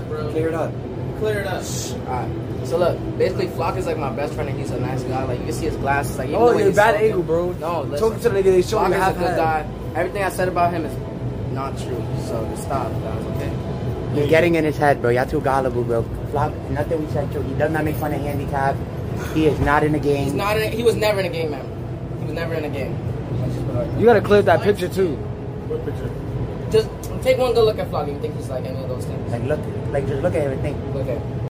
up, bro. Clear it up. Clear it up. Alright. So look, basically Flock is like my best friend and he's a nice guy. Like you can see his glasses. Like even Oh, the way you're he's bad talking- angle, bro. No, listen. Talking to the lady, they show Flock you is a half good guy. Everything I said about him is not true. So just stop, guys. Okay. You're getting in his head, bro. Y'all too gullible, bro. Flock, nothing we said to. He does not make fun of handicap. He is not in the game. He's not. He was never in a game, man. He was never in a game. You gotta clear that picture too. What picture? Just take one good look at Flock. You think he's like any of those things? Like, look, like, just look at everything. Look at.